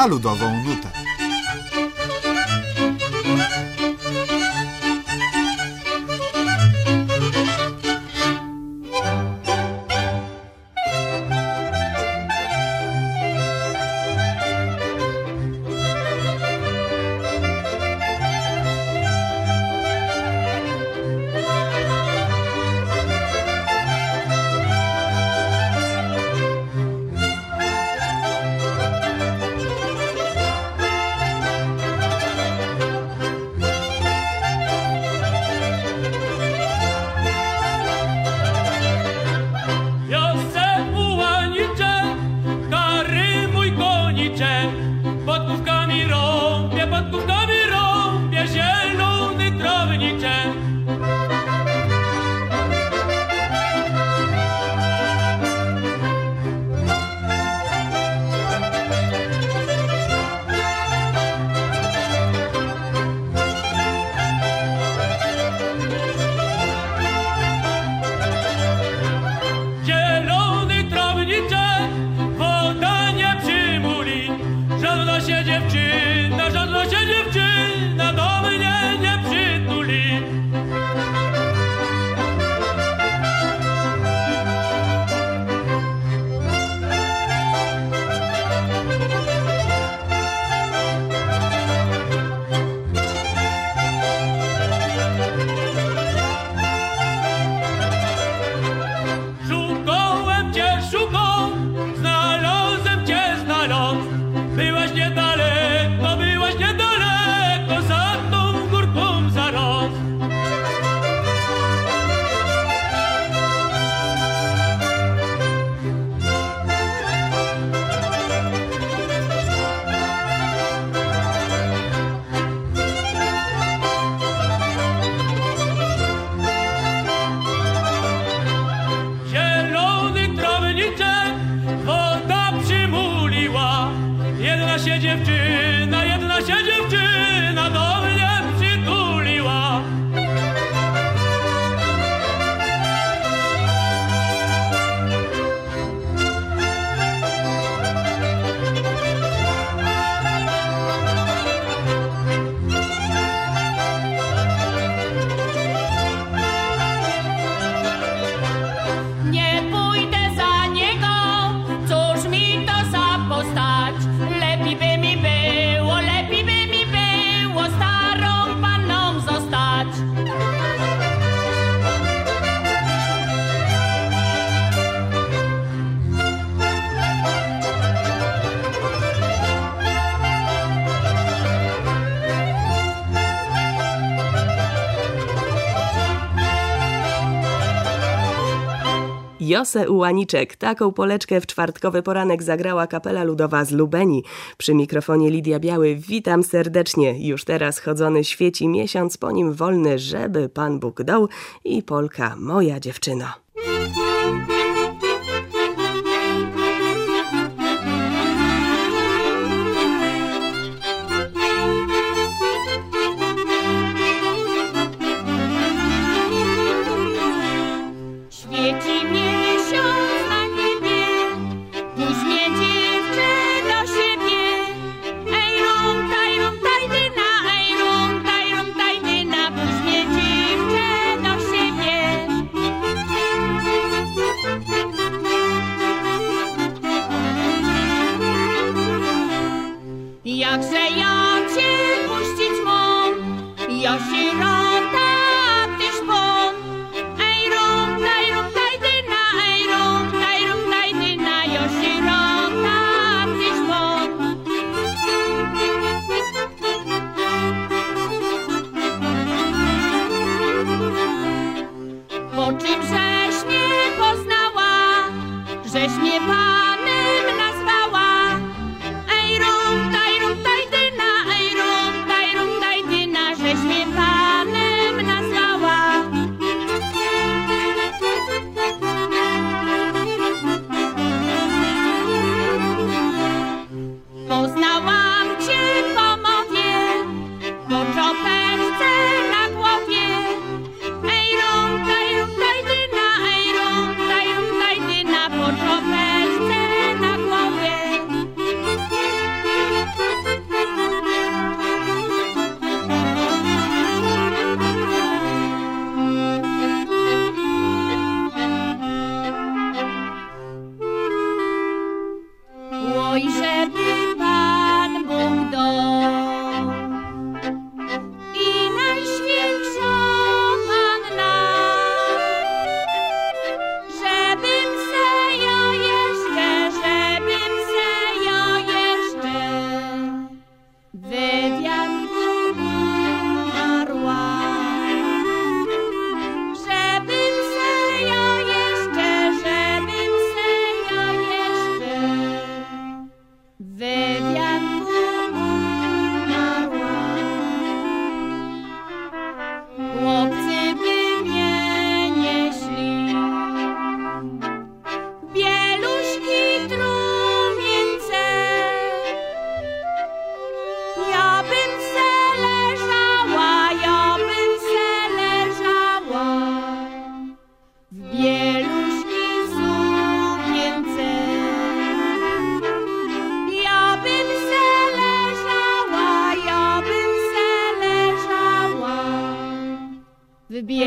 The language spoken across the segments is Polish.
na ludową nutę. Jedna się dziewczyna do mnie przytuliła. Nie pójdę za niego, cóż mi to za postać. Lepiej by mi było starą panną zostać. Jose Ułaniczek. Taką poleczkę w czwartkowy poranek zagrała kapela ludowa z Lubeni. Przy mikrofonie Lidia Biały. Witam serdecznie. Już teraz chodzony świeci miesiąc, po nim wolny, żeby Pan Bóg dał i polka Moja dziewczyno.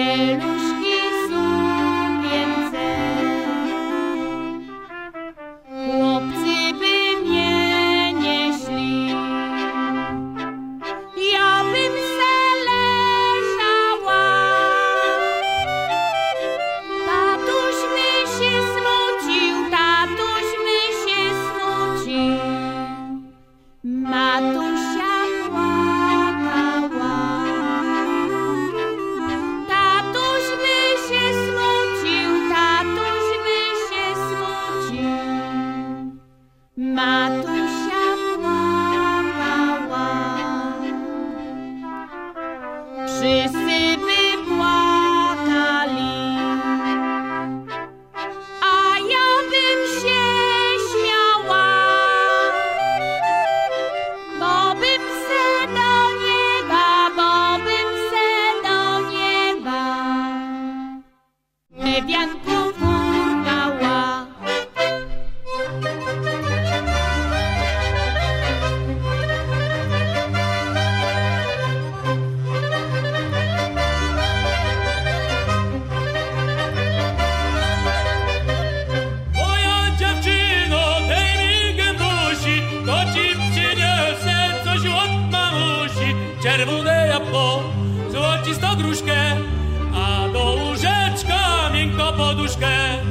pieluszki sukience. Chłopcy by mnie nieśli, ja bym se leżała. Tatuś my się smucił, tatuś my się smucił. Matusia płakała. Tatuś by się smucił, tatuś by się smucił. Matusia płakała. Wszyscy by płakali, a ja bym się śmiała, bo bym se do nieba, bo bym se do nieba lewianku furkała. Moja dziewczyno, daj mi gębusi, to ci przyniosę coś od mamusi. Czerwone jabłko, złocistą gruszkę, a do łóżeczka miękko poduszkę.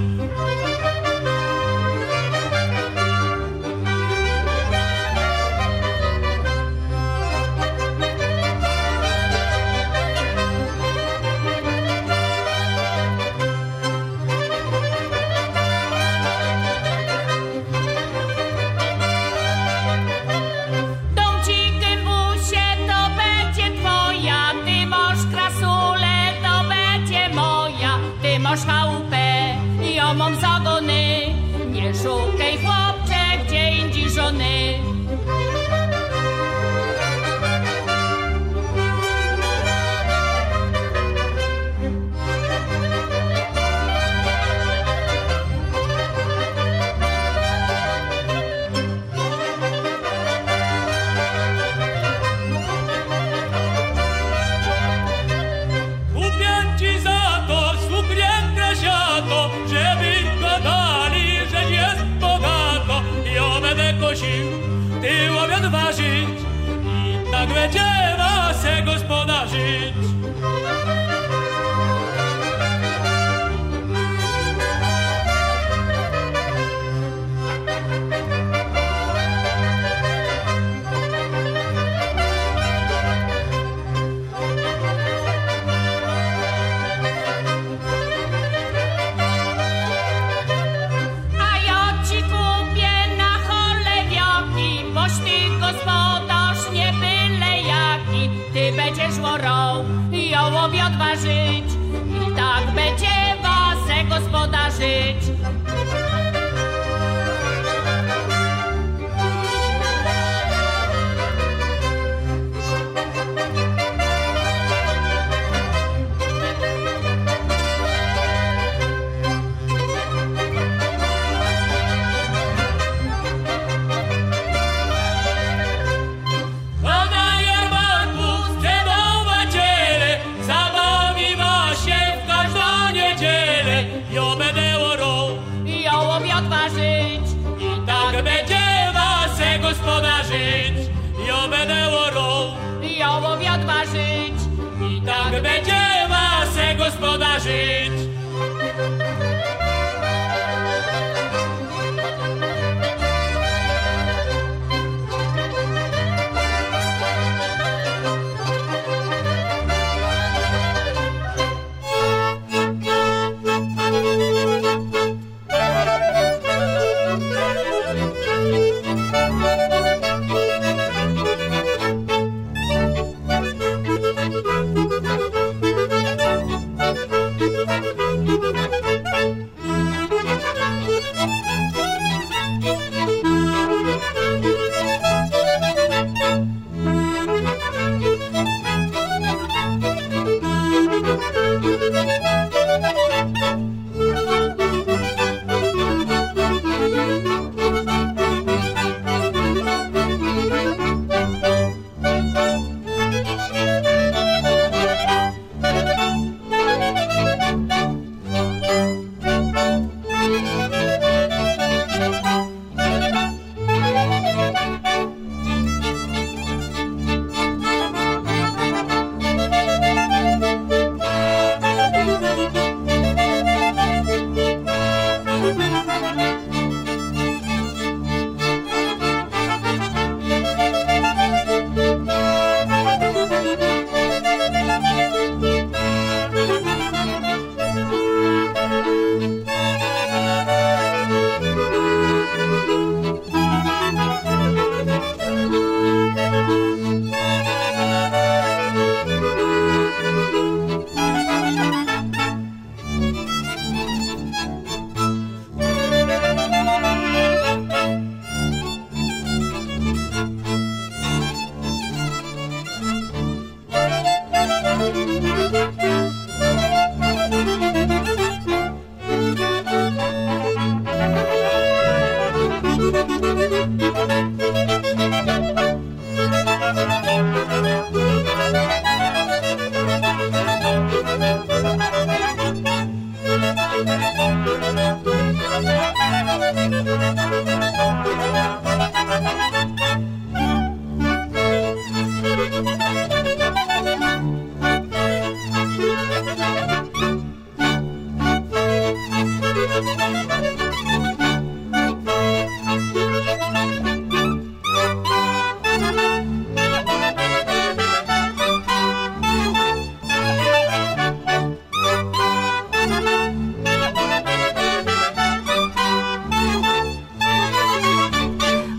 Dom ci gębusie, to będzie twoja, ty masz krasulę, to będzie moja. Ty masz chałupę, ja mam zagony, nie szukaj chłopcze gdzie indziej żony. Kupię ci za to suknienkę siato, żeby gadali, że jest bogato. Ja będę kosił, ty obiad ważyć i tak będzie was se gospodarzyć. A ja ci kupię na cholewiaki, boś ty gospodarz nie byle jaki. Ty będziesz łorą, ja obiad ważyć i tak będzie was se gospodarzyć. A na jarmarku sprzedawać ciele, zabawiła się w każdą niedzielę. Ja będę łorą Ja obiad ważyć i tak będzie was se gospodarzyć. Ja będę łorą ja obiad ważyć. i tak będzie was se gospodarzyć.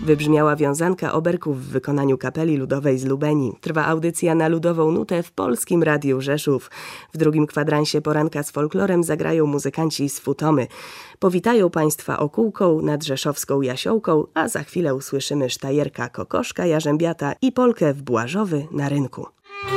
Wybrzmiała wiązanka oberków w wykonaniu Kapeli Ludowej z Lubeni. Trwa audycja na Ludową Nutę w Polskim Radiu Rzeszów. W drugim kwadransie poranka z folklorem zagrają muzykanci z Futomy. Powitają Państwa Okółką nad rzeszowską Jasiołką, a za chwilę usłyszymy sztajerka Kokoszka Jarzębiata i polkę w Błażowy na rynku.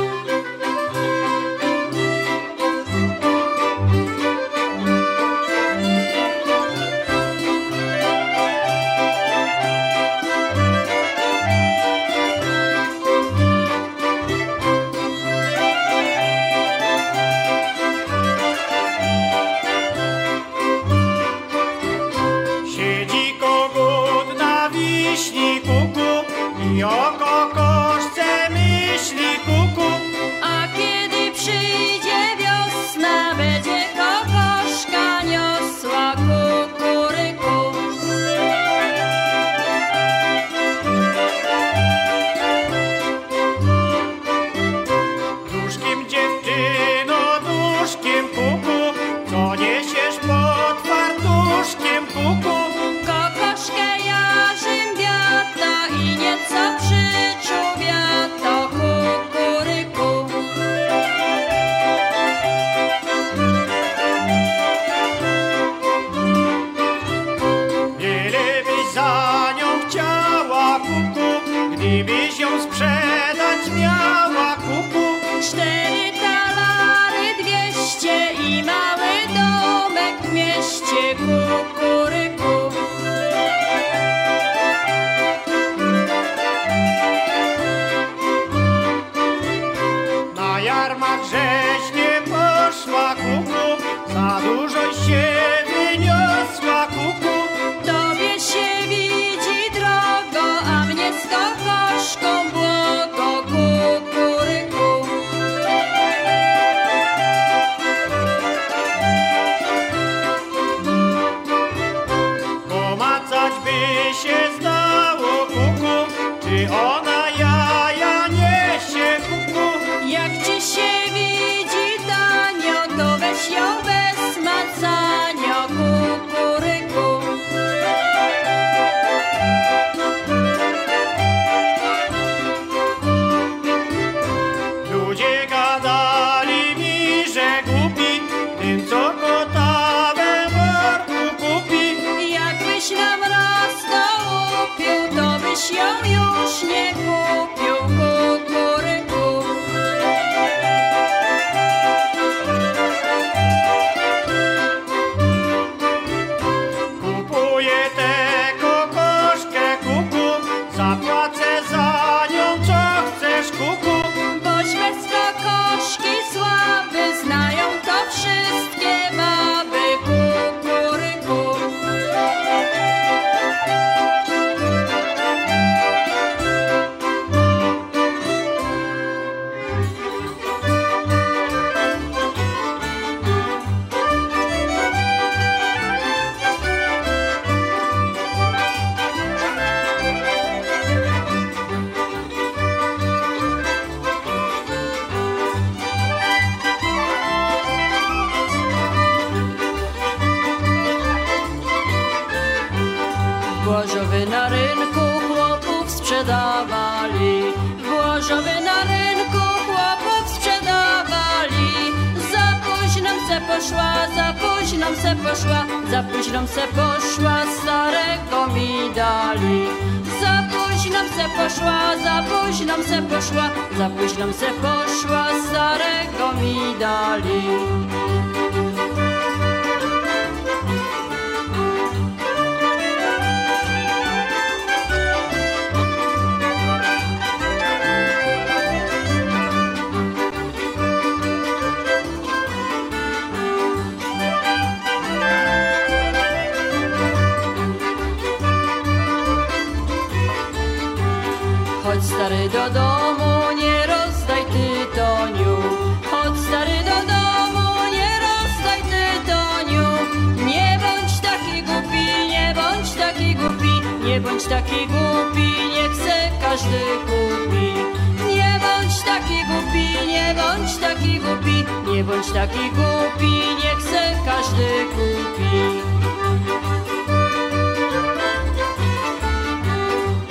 I o kokoszce myśli kuku. A kiedy przyjdzie wiosna, będzie kokoszka niosła kukuryku. Duszkiem dziewczyno, duszkiem kuku, co niesiesz pod fartuszkiem kuku? Kokoszkę jarzębiata i nieco przyczówiato kukuryku. Wiele byś za nią chciała kuku, gdybyś ją sprzedać miała kuku. 4 talary 200 i mały domek w mieście kukuryku. Na jarmark żeś nie poszła kuku, za dużo się wyniosła kuku. Tobie się widzi drogo, a mnie z kokoszką błogo kukuryku. Pomacać by się zdało kuku, czy ona jaja niesie kuku. Jak ci się widzi tanio, to weź ją bez macania kukuryku. Ludzie gadali mi, że głupi, tym co kota we worku kupi. Jakbyś nam raz to upił, to byś ją już nie kupił kukuryku. Kupuję tę kokoszkę kuku, zapłacę za nią co chcesz kuku. Boś bez kokoszki słaby, znają to wszystkie baby kukuryku. Błażowy na rynku chłopów sprzedawali. Błażowy na rynku chłopów sprzedawali. Za późną se poszła, za późną se poszła, za późną se poszła, starego mi dali. Za późną se poszła, za późną se poszła, za późną se poszła, starego mi dali. Chodź stary do domu, nie rozdaj tytoniu. Chodź stary do domu, nie rozdaj tytoniu. Nie bądź taki głupi, nie bądź taki głupi, nie bądź taki głupi, niech se każdy kupi. Nie bądź taki głupi, nie bądź taki głupi, nie bądź taki głupi, niech se każdy kupi.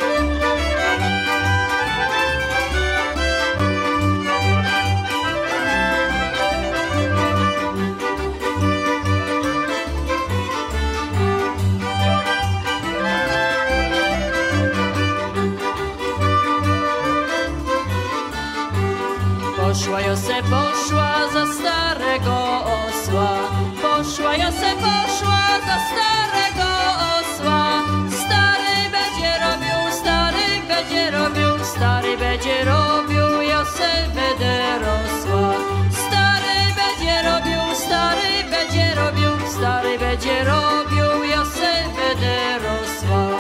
poszła, ja se poszła do starego osła. Stary będzie robił, stary będzie robił, stary będzie robił, ja se będę rosła. Stary będzie robił, stary będzie robił, stary będzie robił, ja se będę rosła.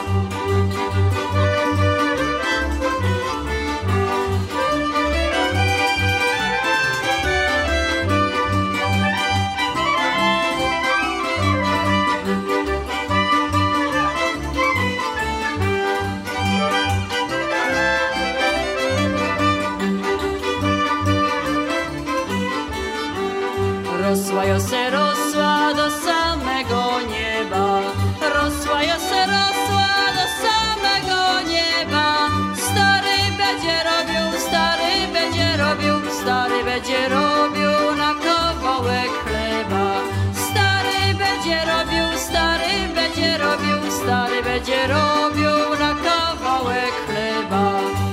Rosła, ja se rosła do samego nieba. Rosła, ja se rosła do samego nieba. Stary będzie robił, stary będzie robił, stary będzie robił na kawałek chleba. Stary będzie robił, stary będzie robił, stary będzie robił na kawałek chleba.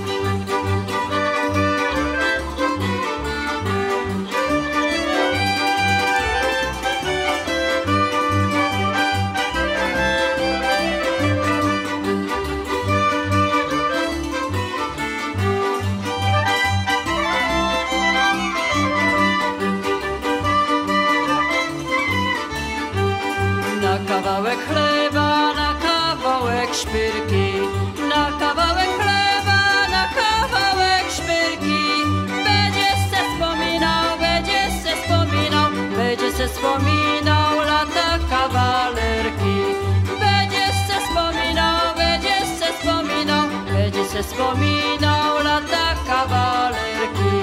Kawałek chleba, na kawałek szpyrki, na kawałek chleba, na kawałek szpyrki. Będzie se wspominał, będzie se wspominał, będzie se wspominał lata kawalerki. Będzie se wspominał, będzie se wspominał, będzie se wspominał lata kawalerki.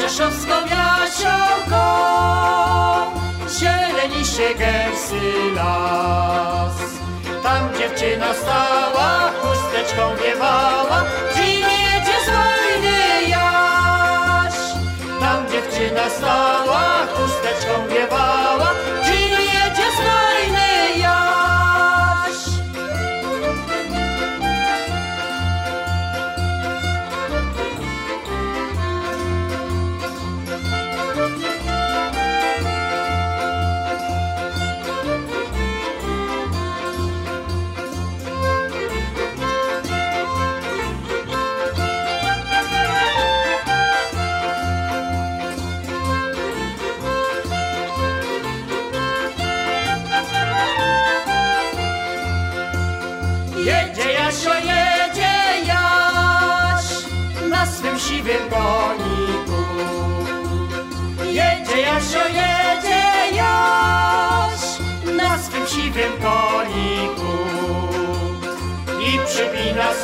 rzeszowską jasiołką zieleni się gęsy las. Tam dziewczyna stała, chusteczką wiewała, czyli jedzie z wojny Jaś. Tam dziewczyna stała, chusteczką wiewała, czyli jedzie z wojny Jaś. Jedzie Jasio, jedzie Jaś na swym siwym koniku. Jedzie Jasio, jedzie Jaś na swym siwym koniku. I przypina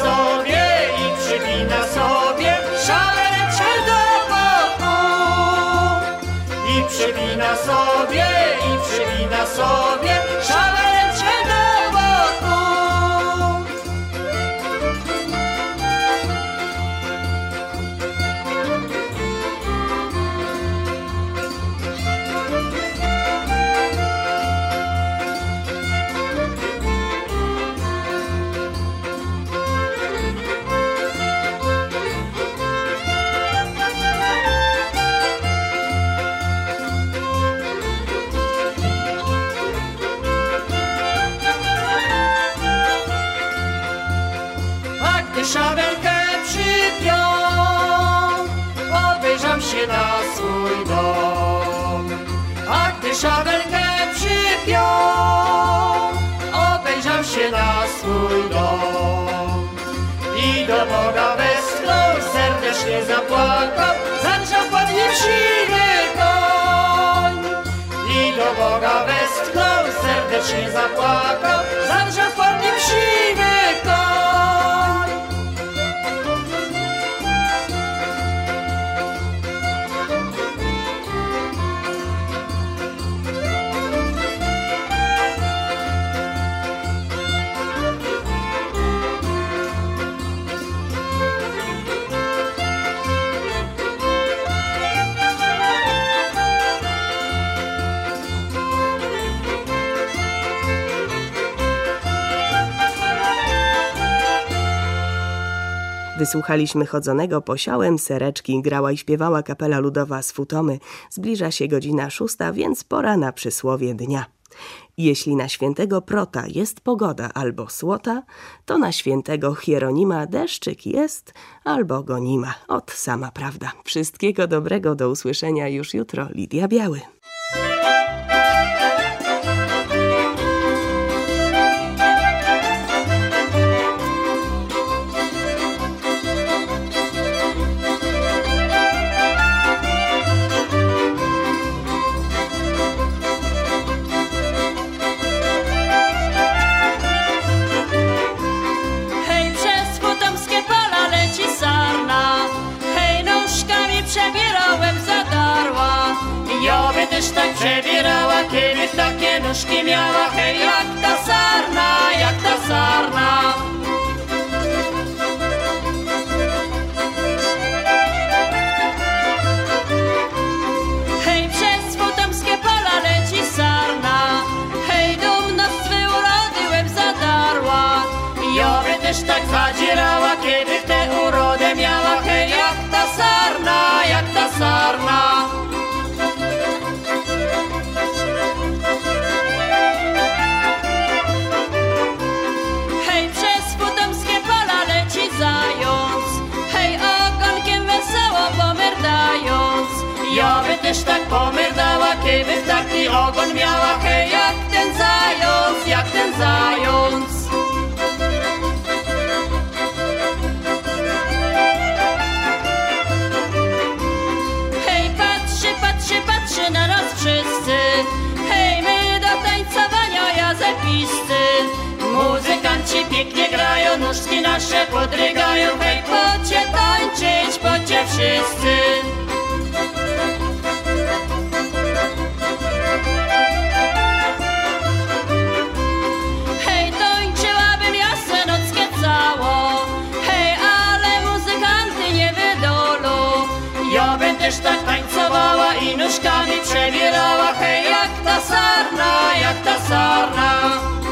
sobie szabeleczkę do boku. I przypina sobie szabeleczkę do boku. Szabelkę przypiął, obejrzał się na swój dom. A gdy szabelkę przypiął, obejrzał się na swój dom. I do Boga westchnął, serdecznie zapłakał, zadrżał pod nim siwy koń. I do Boga westchnął, serdecznie zapłakał, zadrżał pod nim siwy koń. Wysłuchaliśmy Chodzonego Posiałem, Sereczki, grała i śpiewała kapela ludowa z Futomy. Zbliża się godzina 6, więc pora na przysłowie dnia. Jeśli na świętego Prota jest pogoda albo słota, to na świętego Hieronima deszczyk jest albo go nie ma. Ot sama prawda. Wszystkiego dobrego, do usłyszenia już jutro. Lidia Biały. Też tak przebierała, kiedy takie nóżki miała. Hej, jak ta sarna, jak ta sarna. Hej, przez futomskie pola leci sarna. Hej, dumno swe urody łeb zadarła. Jowy też tak zadzierała, kiedy tę urodę miała. Hej, jak ta sarna, jak ta sarna. Jowy też tak pomerdała, kiedy taki ogon miała. Hej, jak ten zając, jak ten zając. Hej, patrzy na nas wszyscy. Hej, my do tańcowania jazepisty. Muzykanci pięknie grają, nóżki nasze podrygają. Hej, chodźcie tańczyć, chodźcie wszyscy. będziesz tak tańcowała i nóżkami przebierała. Hej, jak ta sarna, jak ta sarna.